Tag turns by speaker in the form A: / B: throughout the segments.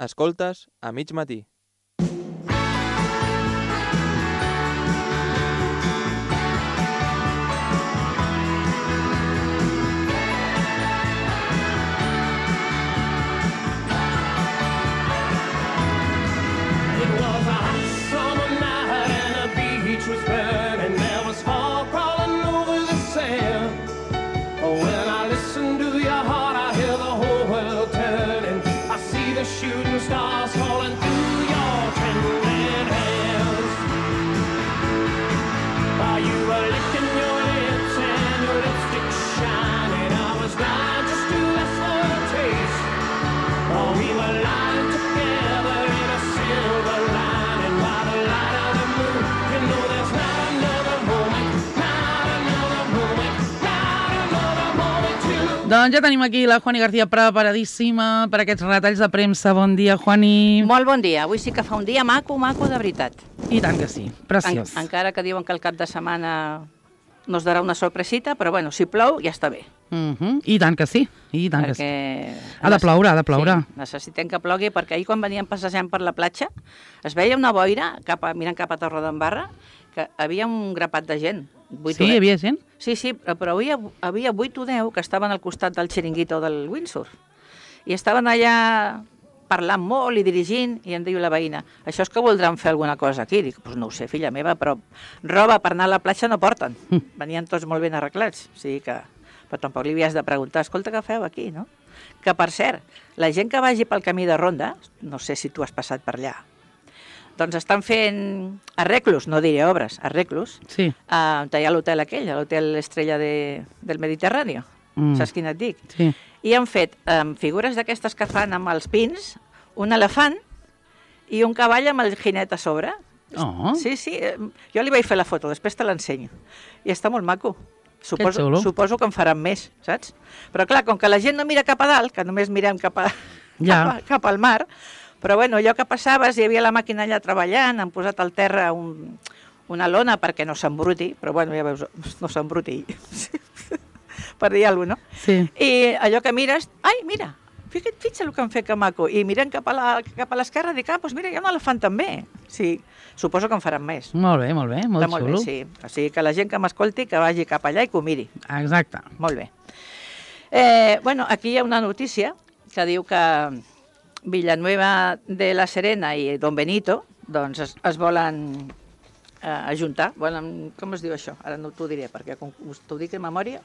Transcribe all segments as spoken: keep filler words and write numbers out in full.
A: Escoltes a mig matí.
B: Shooting stars falling through your trembling hands. While you were licking your lips and your lipstick shining, I was blind just to ask for a taste. Oh, we were lying together in a silver lining by the light of the moon. You know there's not another moment, not another moment, not another moment to...
C: Doncs ja tenim aquí la Juani García preparadíssima per aquests retalls de premsa. Bon dia, Juani.
D: Molt bon dia. Avui sí que fa un dia maco, maco de veritat.
C: I tant que sí, preciós.
D: En, encara que diuen que el cap de setmana nos darà una sorpresita, però bueno, si plou ja està bé.
C: Uh -huh. I tant que sí, i tant
D: perquè...
C: que sí. Ha de ploure, ha de ploure.
D: Sí, necessitem que plogui, perquè ahir quan veníem passejant per la platja es veia una boira, cap a, mirant cap a Torredembarra, que havia un grapat de gent.
C: Sí, hi havia gent?
D: Sí, sí, però havia, havia vuit o deu que estaven al costat del xiringuito del windsurf. I estaven allà parlant molt i dirigint, i em diu la veïna, això és que voldran fer alguna cosa aquí? Dic, doncs no ho sé, filla meva, però roba per anar a la platja no porten. Mm. Venien tots molt ben arreglats, o sigui que... Però tampoc li havies de preguntar, escolta, què feu aquí, no? Que, per cert, la gent que vagi pel camí de Ronda, no sé si tu has passat per allà, doncs estan fent arreglos, no diré obres, arreglos,
C: sí.
D: on hi ha l'hotel aquell, l'hotel Estrella de, del Mediterrani. Mm. Saps quin et dic?
C: Sí.
D: I han fet um, figures d'aquestes que fan amb els pins, un elefant i un cavall amb el jinet a sobre.
C: Oh.
D: Sí, sí, jo li vaig fer la foto, després te l'ensenyo. I està molt maco. Suposo, suposo que en faran més, saps? Però clar, com que la gent no mira cap a dalt, que només mirem cap, a,
C: ja.
D: cap, a, cap al mar, però bueno, allò que passaves, hi havia la màquina allà treballant, han posat al terra un, una lona perquè no s'embruti, però bueno, ja veus, no s'embruti, per dir alguna cosa, no?
C: Sí.
D: I allò que mires, ai, mira, fixa, fixa el que han fet que maco, i mirant cap a l'esquerra, dic, ah, doncs mira, hi ha un elefant també. Sí, suposo que en faran més.
C: Molt bé, molt bé, molt
D: molt
C: xulo.
D: Bé, sí. O sigui, que la gent que m'escolti, que vagi cap allà i que ho miri.
C: Exacte.
D: Molt bé. Eh, bueno, aquí hi ha una notícia que diu que Villanueva de la Serena i Don Benito doncs es, es volen eh, ajuntar. Volen, com es diu això? Ara no t'ho diré, perquè com t'ho dic de memòria,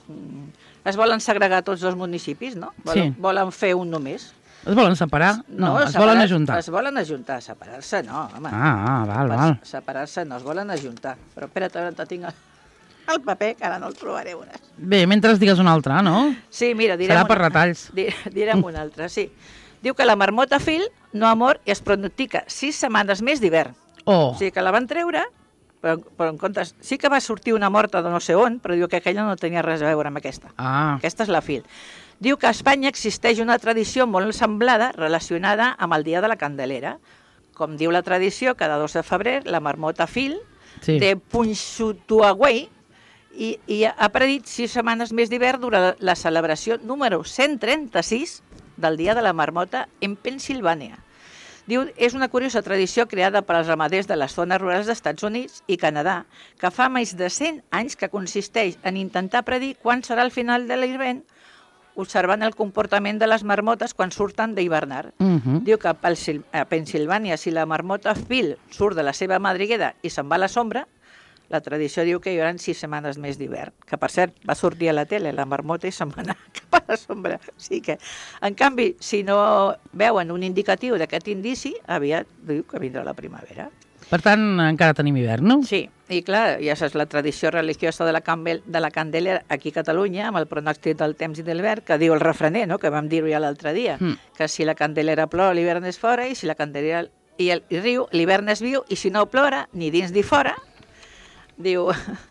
D: es volen segregar tots els municipis, no? Volen,
C: sí.
D: volen fer un només.
C: Es volen separar? No,
D: no
C: es
D: separar,
C: volen ajuntar.
D: Es volen ajuntar, separar-se no, home.
C: Ah, ah val, val.
D: Separar-se no, es volen ajuntar. Però espera't, ara te tinc el, el paper, que ara no el trobaré una.
C: Bé, mentre digues una altra, no?
D: Sí, mira, direm
C: Serà per
D: una,
C: retalls.
D: Direm una altra, sí. Diu que la marmota Phil no ha mort i es pronostica sis setmanes més d'hivern.
C: Oh.
D: O sigui que la van treure, però, però en comptes... Sí que va sortir una morta de no sé on, però diu que aquella no tenia res a veure amb aquesta.
C: Ah.
D: Aquesta és la Phil. Diu que a Espanya existeix una tradició molt semblada relacionada amb el Dia de la Candelera. Com diu la tradició, cada dos de febrer la marmota Phil
C: sí.
D: de Punxsutawney i, i ha predit sis setmanes més d'hivern durant la celebració número cent trenta-sis del Dia de la Marmota en Pennsilvània. Diu, és una curiosa tradició creada per als ramaders de les zones rurals dels Estats Units i Canadà, que fa més de cent anys que consisteix en intentar predir quan serà el final de l'hivern, observant el comportament de les marmotes quan surten d'hivernar.
C: Uh -huh.
D: Diu que a Pennsilvània, si la marmota Phil surt de la seva madriguera i se'n va a la sombra, la tradició diu que hi haurà sis setmanes més d'hivern. Que, per cert, va sortir a la tele la marmota i se'n va anar cap a la sombra. O sigui que, en canvi, si no veuen un indicatiu d'aquest indici, aviat diu que vindrà la primavera.
C: Per tant, encara tenim hivern, no?
D: Sí, i clar, ja saps la tradició religiosa de la, de la Candelera aquí a Catalunya, amb el pronòstic del temps i del verd, que diu el refrener, no?, que vam dir-ho ja l'altre dia, mm. que si la Candelera plora, l'hivern és fora, i si la Candelera i el i riu, l'hivern és viu, i si no plora, ni dins ni fora, diu...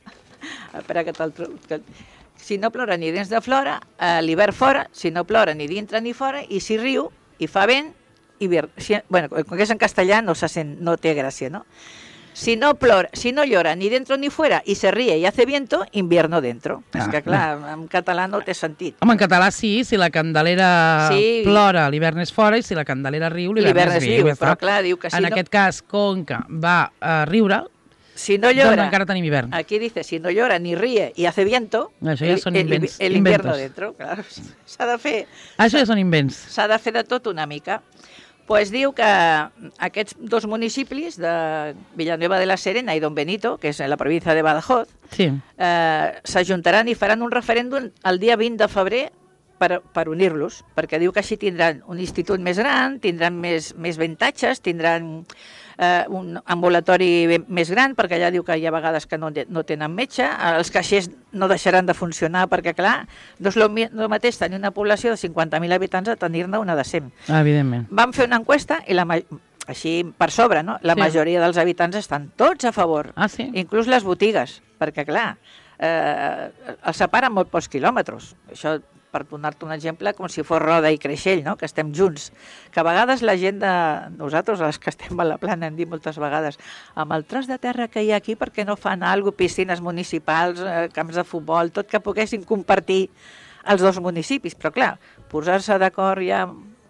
D: Espera que te'l trobo... Que... Si no plora ni dins de flora, eh, l'hivern fora, si no plora ni dintre ni fora, i si riu i fa vent, hivern... Si, bueno, com que és en castellà no, se sent, no té gràcia, no? Si no, plora, si no llora ni dentro ni fuera y se ríe y hace viento, invierno dentro.
C: Ah,
D: És que, clar, en català no té sentit.
C: Home, en català sí, si la Candelera
D: Sí.
C: plora, l'hivern és fora, i si la Candelera riu, l'hivern
D: L'hivern
C: és
D: és
C: viu.
D: viu,
C: ja està.
D: però clar, diu que si
C: en
D: no-
C: aquest cas, Conca va a riure,
D: Si no
C: doncs
D: llora,
C: encara tenim hivern.
D: aquí dice, si no llora ni ríe y hace viento,
C: Això ja
D: el,
C: són
D: el-
C: invents-
D: el invierno
C: inventos.
D: dentro. Claro. S'ha de fer
C: Això ja són invents.
D: s'ha de fer de tot una mica. Pues diu que aquests dos municipis de Villanueva de la Serena i Don Benito, que és en la província de Badajoz,
C: Sí.
D: eh, s'ajuntaran i faran un referèndum el dia vint de febrer per, per unir-los, perquè diu que així tindran un institut més gran, tindran més, més avantatges, tindran eh, un ambulatori ben- més gran, perquè allà diu que hi ha vegades que no, no tenen metge, els caixers no deixaran de funcionar, perquè clar, no és el mateix tenir una població de cinquanta mil habitants a tenir-ne una de cent.
C: Ah, evidentment.
D: Van fer una encuesta i la, ma- així per sobre, no? La
C: Sí.
D: majoria dels habitants estan tots a favor,
C: Ah, sí?
D: inclús les botigues, perquè clar, eh, els separen molt pocs quilòmetres. Això, per donar-te un exemple, com si fos Roda i Creixell, no? Que estem junts. Que a vegades la gent de nosaltres, els que estem a la plana, hem dit moltes vegades, amb el tros de terra que hi ha aquí, perquè no fan alguna cosa, piscines municipals, eh, camps de futbol, tot que poguessin compartir els dos municipis. Però clar, posar-se d'acord ja,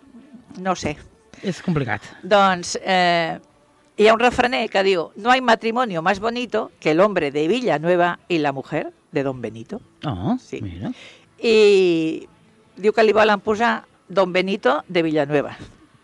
D: no sé.
C: És complicat.
D: Doncs eh, hi ha un refrener que diu: no hay matrimonio más bonito que el hombre de Villanueva y la mujer de Don Benito.
C: Oh,
D: Sí.
C: mira.
D: I diu que li volen posar Don Benito de Villanueva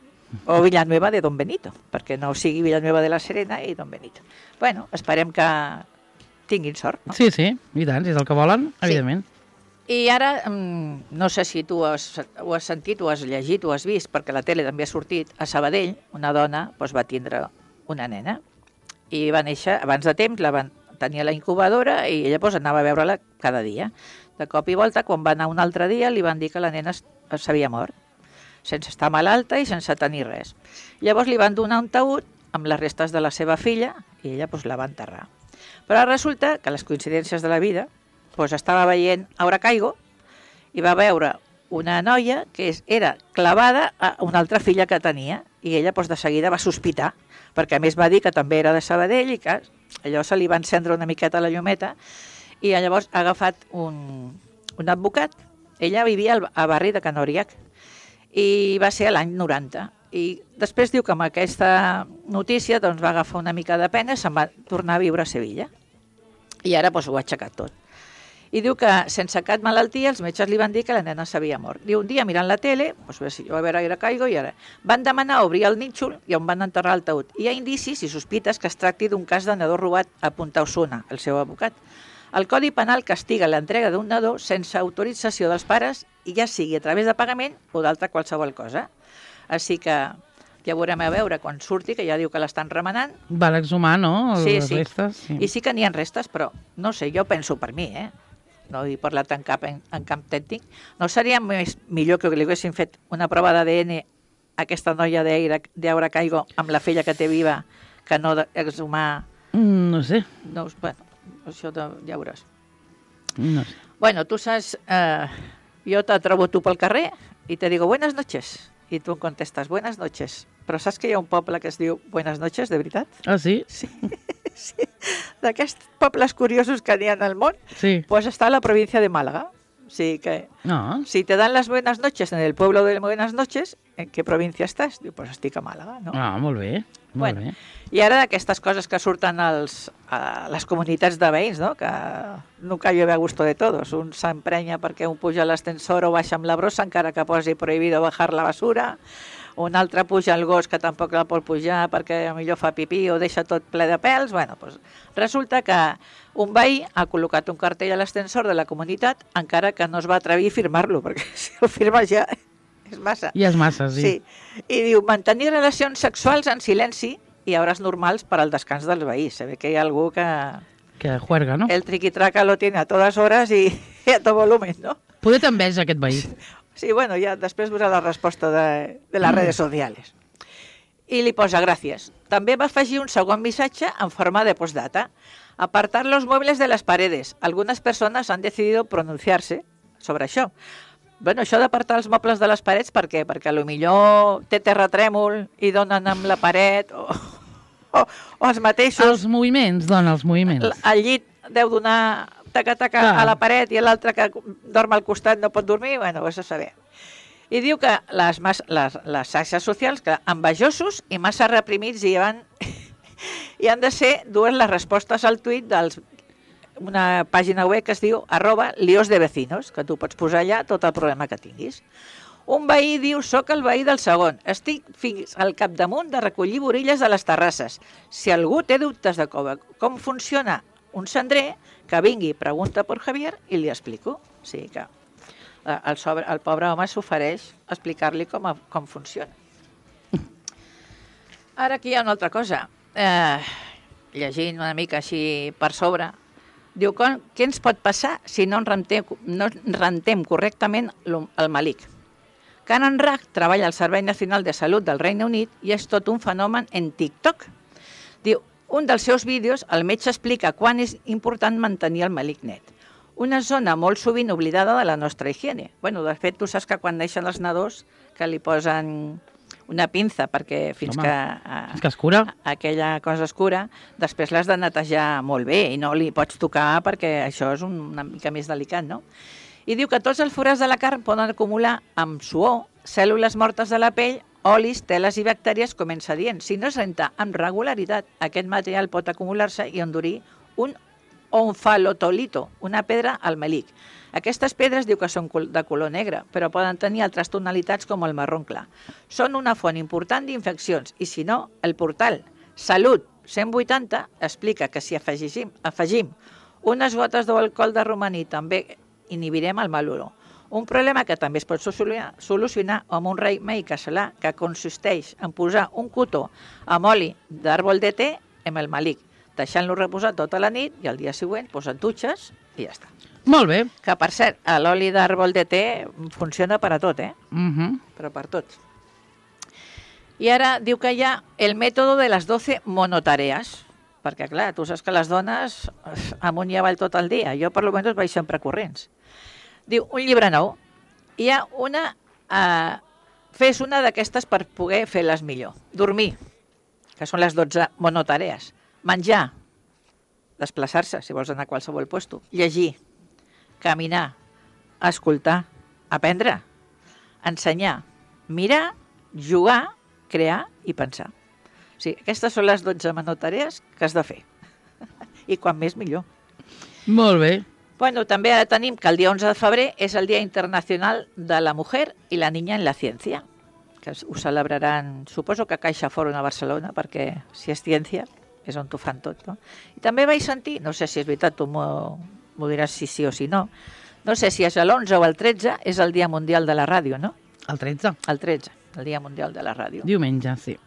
D: o Villanueva de Don Benito, perquè no sigui Villanueva de la Serena i Don Benito. Bueno, esperem que tinguin sort. No?
C: Sí, sí, i tant, si és el que volen,
D: Sí.
C: evidentment.
D: I ara, mm, no sé si tu has, ho has sentit, ho has llegit, ho has vist, perquè la tele també ha sortit, a Sabadell, una dona doncs, va tindre una nena i va néixer abans de temps, la van tenir a la incubadora i ella doncs, anava a veure-la cada dia. De cop i volta, quan va anar un altre dia, li van dir que la nena es- s'havia mort, sense estar malalta i sense tenir res. Llavors li van donar un taüt amb les restes de la seva filla i ella doncs, la va enterrar. Però resulta que les coincidències de la vida, doncs estava veient Aura Caigo i va veure una noia que és, era clavada a una altra filla que tenia i ella doncs, de seguida va sospitar, perquè a més va dir que també era de Sabadell i que allò se li va encendre una miqueta la llumeta i llavors ha agafat un, un advocat. Ella vivia al, a barri de Canoriac i va ser a l'any noranta. I després diu que amb aquesta notícia doncs, va agafar una mica de pena i se'n va tornar a viure a Sevilla. I ara doncs, ho ha aixecat tot. I diu que sense cap malaltia els metges li van dir que la nena s'havia mort. Diu, un dia mirant la tele, doncs, va veure Aire Caigo i ara van demanar obrir el nínxol i on van enterrar el taüt. Hi ha indicis i sospites que es tracti d'un cas de nadó robat a Punta Osuna, el seu advocat. El Codi Penal castiga l'entrega d'un nadó sense autorització dels pares i ja sigui a través de pagament o d'altra qualsevol cosa. Així que ja veurem a veure quan surti, que ja diu que l'estan remenant.
C: Van exhumar, no?
D: Sí,
C: Les
D: sí.
C: restes. Sí.
D: I sí que n'hi ha restes, però no sé, jo penso per mi, eh? No he parlat en cap, en, en cap tècnic. No seria més, millor que li haguessin fet una prova d'A D N a aquesta noia d'Aura Caigo amb la filla que té viva que no exhumar...
C: Mm, no sé,
D: No, bueno, això de, ja veuràs.
C: no sé.
D: Bueno, tu saps, eh, jo te trobo tu pel carrer i te digo buenas noches. I tu em contestes buenas noches. Però saps que hi ha un poble que es diu buenas noches, de veritat?
C: Ah, sí?
D: Sí, sí. D'aquests pobles curiosos que n'hi ha al món,
C: Sí.
D: pues está a la provincia de Málaga. Sí que
C: No,
D: si te dan las buenas noches en el pueblo de buenas noches, ¿en qué provincia estàs? Diu, pues estic a Màlaga, no?
C: ah, molt bé, molt
D: Bueno,
C: bé.
D: I ara d'aquestes coses que surten als, a les comunitats de veïns, no? Que nunca llueve a gusto de todos. Un s'emprenya perquè un puja a l'ascensor o baixa amb la brossa, encara que posi prohibido bajar la basura. Un altre puja al gos que tampoc la pot pujar perquè millor fa pipí o deixa tot ple de pèls. Bueno, doncs resulta que un veí ha col·locat un cartell a l'ascensor de la comunitat encara que no es va atrevir a firmar-lo, perquè si el firmes ja és massa.
C: Ja és massa, sí.
D: Sí. I diu, mantenir relacions sexuals en silenci i hores normals per al descans dels veïns. Se ve que hi ha algú que
C: Que juerga, no?
D: el triquitraca lo tiene a todas horas i, i a tot volumen, no?
C: Poder t'enveja aquest veí.
D: Sí, bueno, ja després veurà la resposta de, de les redes socials. I li posa gràcies. També va afegir un segon missatge en forma de postdata. Apartar los muebles de las paredes. Algunes persones han decidido pronunciarse sobre això. Bueno, això d'apartar els mobles de les parets, per què? Perquè a lo millor té terratrèmol i donen amb la paret o, o, o els mateixos.
C: Els moviments, dona, els moviments.
D: L- El llit deu donar taca-taca
C: Clar.
D: a la paret i l'altre que dorm al costat no pot dormir, bueno, ho has de saber. I diu que les, mas, les, les xarxes socials, que envejosos i massa reprimits, i van, i han de ser dues les respostes al tuit dels una pàgina web que es diu arroba líos de vecinos, que tu pots posar allà tot el problema que tinguis. Un veí diu, soc el veí del segon, estic fins al capdamunt de recollir borilles de les terrasses. Si algú té dubtes de com, com funciona un cendrer, que vingui, pregunta per Javier i li explico. O sigui que eh, el, sobre, el pobre home s'ofereix a explicar-li com, a, com funciona. Ara aquí hi ha una altra cosa. Eh, llegint una mica així per sobre, diu, com, què ens pot passar si no en rentem, no en rentem correctament lo- el malic? Canon Rag treballa al Servei Nacional de Salut del Regne Unit i és tot un fenomen en TikTok. Diu, un dels seus vídeos, el metge explica quan és important mantenir el malic net. Una zona molt sovint oblidada de la nostra higiene. Bueno, de fet, tu saps que quan neixen els nadons que li posen una pinça perquè fins
C: Home,
D: que, a,
C: És que es cura.
D: aquella cosa escura, després l'has de netejar molt bé i no li pots tocar perquè això és un, una mica més delicat, no? I diu que tots els forats de la carn poden acumular amb suor, cèl·lules mortes de la pell, olis, teles i bactèries, comença dient. Si no es renta amb regularitat, aquest material pot acumular-se i endurir un onfalotolito, una pedra al melic. Aquestes pedres diu que són col- de color negre, però poden tenir altres tonalitats com el marró clar. Són una font important d'infeccions i, si no, el portal Salut cent vuitanta explica que si afegim, afegim unes gotes d'alcohol de romaní també inhibirem el mal olor. Un problema que també es pot solucionar, solucionar amb un remei casolà que consisteix en posar un cotó amb oli d'àrbol de té amb el malic, deixant-lo reposar tota la nit i al dia següent posen dutxes i ja està.
C: Molt bé.
D: Que, per cert, l'oli d'àrbol de té funciona per a tot, eh?
C: Uh -huh.
D: Però per tot. I ara diu que hi ha el mètode de les doce monotarees, perquè, clar, tu saps que les dones eh, amunt i avall tot el dia. Jo, per almenys, vaig sempre corrents. Diu, un llibre nou. Hi ha una... Eh, fes una d'aquestes per poder fer-les millor. Dormir, que són les dotze monotarees. Menjar, desplaçar-se, si vols anar a qualsevol puesto. Llegir, caminar, escoltar, aprendre, ensenyar, mirar, jugar, crear i pensar. O sigui, aquestes són les dotze monotarees que has de fer. I quan més, millor.
C: Molt bé.
D: Bueno, també ara tenim que el dia onze de febrer és el Dia Internacional de la Mujer i la Niña en la Ciència, que ho celebraran, suposo que a Caixa Forum a Barcelona, perquè si és ciència és on t'ho fan tot, no? I també vaig sentir, no sé si és veritat, tu m'ho m'ho diràs si sí o si no, no sé si és l'onze o el tretze, és el Dia Mundial de la Ràdio, no?
C: El tretze.
D: El tretze, el Dia Mundial de la Ràdio.
C: Diumenge, sí.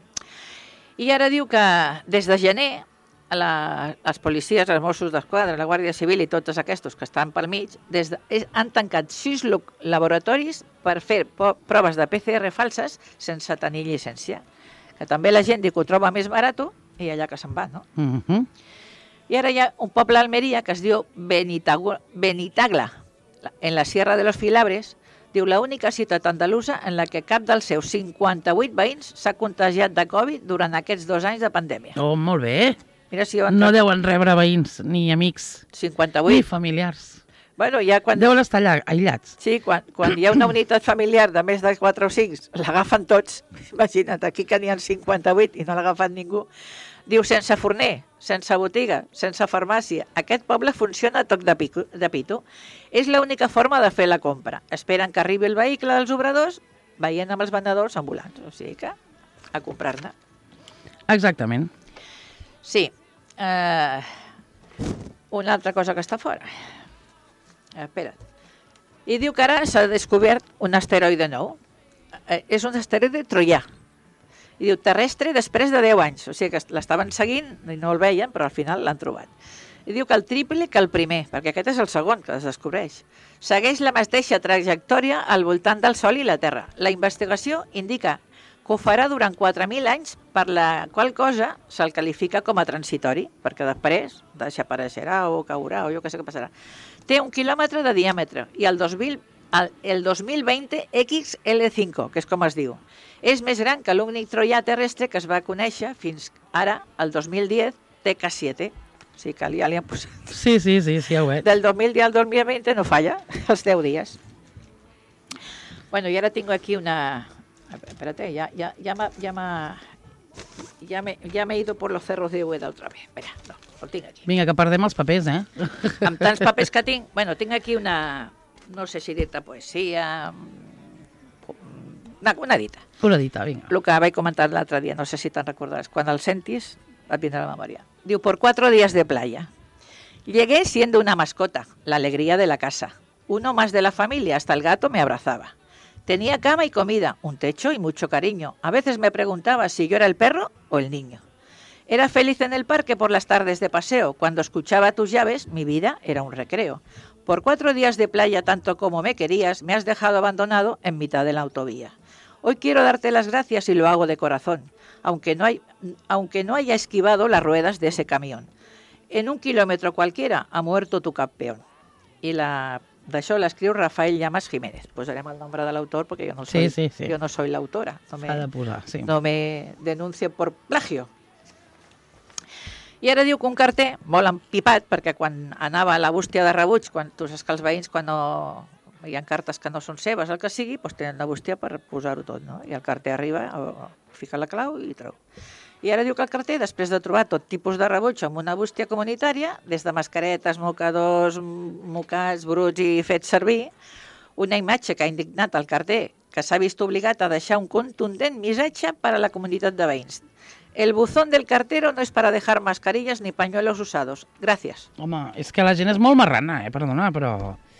D: I ara diu que des de gener la, les policies, els Mossos d'Esquadra, la Guàrdia Civil i tots aquests que estan pel mig, des de, és, han tancat sis lo- laboratoris per fer po- proves de P C R falses sense tenir llicència. Que també la gent diu que ho troba més barat i allà que se'n va, no?
C: Uh -huh.
D: I ara hi ha un poble a Almeria que es diu Benitagu- Benitagla, en la Sierra de los Filabres. Diu, la única ciutat andalusa en la que cap dels seus cinquanta-vuit veïns s'ha contagiat de Covid durant aquests dos anys de pandèmia.
C: Oh, molt bé.
D: Mira si jo
C: No deuen rebre veïns, ni amics, ni
D: cinquanta-vuit.
C: familiars.
D: Bueno, ja quan...
C: Deuen estar allà, aïllats.
D: Sí, quan, quan hi ha una unitat familiar de més de quatre o cinc, l'agafen tots. Imagina't, aquí que n'hi ha cinquanta-vuit i no l'ha agafat ningú. Diu, sense forner, sense botiga, sense farmàcia. Aquest poble funciona a toc de, pico, de pito. És l'única forma de fer la compra. Esperen que arribi el vehicle dels obradors, veient amb els venedors ambulants. O sigui que, a comprar-ne.
C: Exactament.
D: Sí. Uh, una altra cosa que està fora. Uh, espera't. I diu que ara s'ha descobert un asteroide nou. Uh, és un asteroide troià. I diu terrestre després de deu anys. O sigui que l'estaven seguint i no el veien, però al final l'han trobat. I diu que el triple que el primer, perquè aquest és el segon que es descobreix. Segueix la mateixa trajectòria al voltant del Sol i la Terra. La investigació indica que ho farà durant quatre mil anys, per la qual cosa se'l qualifica com a transitori, perquè després desapareixerà o caurà o jo què sé què passarà. Té un quilòmetre de diàmetre i el dos mil el, el dos mil veinte X L cinc, que és com es diu. És més gran que l'únic troià terrestre que es va conèixer fins ara, el dos mil deu, T K siete. O sigui que ja li han posat...
C: Sí, sí, sí, sí, ja ho veig.
D: Del dos mil deu al dos mil veinte no falla, els deu dies. Bueno, y ahora tengo aquí una... Espérate, ya, ya, ya, me, ya, me, ya, me, ya me he ido por los cerros de Úbeda otra vez. Espera, no, ho tinc aquí.
C: Vinga, que perdem els papers, eh?
D: Amb tants papers que tinc... Bueno, tinc aquí una... No sé si dir-te poesia... Una, una dita.
C: Una dita, vinga.
D: El que vaig comentar l'altre dia, no sé si te'n recordaràs. Quan el sentis, et vindrà a la memòria. Diu, por cuatro días de playa. Llegué siendo una mascota, la alegría de la casa. Uno más de la familia, hasta el gato me abrazaba. Tenía cama y comida, un techo y mucho cariño. A veces me preguntaba si yo era el perro o el niño. Era feliz en el parque por las tardes de paseo. Cuando escuchaba tus llaves, mi vida era un recreo. Por cuatro días de playa, tanto como me querías, me has dejado abandonado en mitad de la autovía. Hoy quiero darte las gracias y lo hago de corazón, aunque no, hay, aunque no haya esquivado las ruedas de ese camión. En un kilómetro cualquiera ha muerto tu campeón. I la, d'això l'escriu Rafael Llamas Jiménez. Posarem el nombre de l'autor perquè jo no soy,
C: sí, sí, sí.
D: jo no soy l'autora. No
C: S'ha de posar, sí.
D: No me denuncie por plagio. I ara diu que un carter, molt empipat, perquè quan anava a la bústia de rebuig, quan tu saps que els veïns, quan no... hi ha cartes que no són seves, el que sigui, doncs tenen la bústia per posar-ho tot, no? I el carter arriba, o, fica la clau i treu. I ara diu que el carter, després de trobar tot tipus de rebuig amb una bústia comunitària, des de mascaretes, mocadors, mocats, bruts i fets servir, una imatge que ha indignat el carter, que s'ha vist obligat a deixar un contundent missatge per a la comunitat de veïns. El buzón del cartero no es para dejar mascarillas ni pañuelos usados. Gracias.
C: Home, és que la gent és molt marrana, eh? Perdona, però...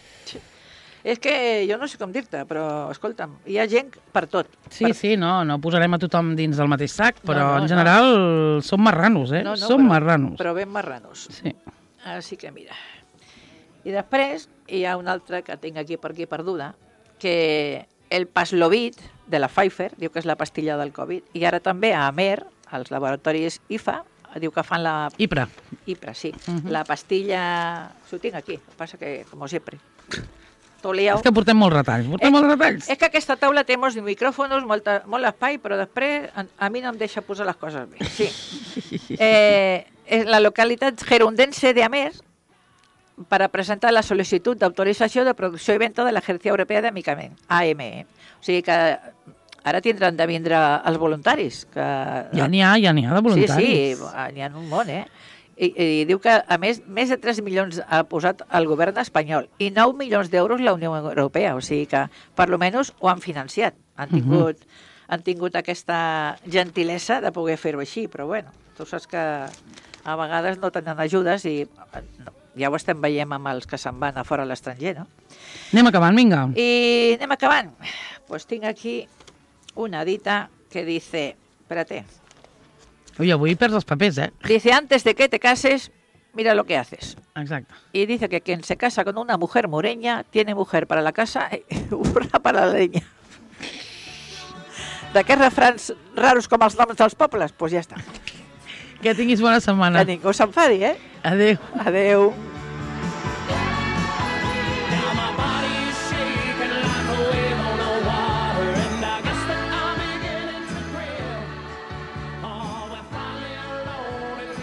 D: És que jo no sé com dir-te, però, escolta'm, hi ha gent per tot.
C: Sí,
D: per...
C: sí, no, no posarem a tothom dins del mateix sac, però
D: no, no,
C: en general no. Som marranos, eh?
D: No, no,
C: som
D: però,
C: marranos.
D: Però ben marranos.
C: Sí.
D: Així que mira. I després hi ha una altra que tinc aquí per aquí perduda, que el Paxlovid de la Pfizer, diu que és la pastilla del Covid, i ara també a Amer, als laboratoris I F A, diu que fan la...
C: Ipra.
D: Ipra, sí.
C: Uh -huh.
D: La pastilla... S'ho tinc aquí, el que passa que, com sempre... Tot liau.
C: És que portem molts retalls, portem
D: és,
C: molts retalls.
D: És que aquesta taula té molts micròfons, molta, molt espai, però després a, a mi no em deixa posar les coses bé. Sí. Eh, la localitat gerundense de Amer para presentar la sol·licitud d'autorització de producció i venda de l'Agència Europea de Medicaments, A M E. O sigui que ara tindran de vindre els voluntaris. Que...
C: Ja n'hi ha, ja n'hi ha de voluntaris.
D: Sí, sí, n'hi ha un món, eh? I, i diu que, a més, més de tres milions ha posat el govern espanyol i nou milions d'euros la Unió Europea, o sigui que, per lo menys, ho han financiat. Han tingut, uh -huh. han tingut aquesta gentilesa de poder fer-ho així, però bueno, tu saps que a vegades no tenen ajudes i no, ja ho estem veient amb els que se'n van a fora a l'estranger, no?
C: Anem acabant, vinga.
D: I anem acabant. Pues tinc aquí una dita que dice... Espérate.
C: Ui, avui perds els papers, eh?
D: Dice, antes de que te cases, mira lo que haces.
C: Exacte.
D: Y dice que quien se casa con una mujer moreña tiene mujer para la casa y burra para la leña. D'aquests refrans raros com els noms dels pobles, doncs pues ja està.
C: Que tinguis bona setmana.
D: Que ningú s'enfadi, eh?
C: Adéu.
D: Adéu.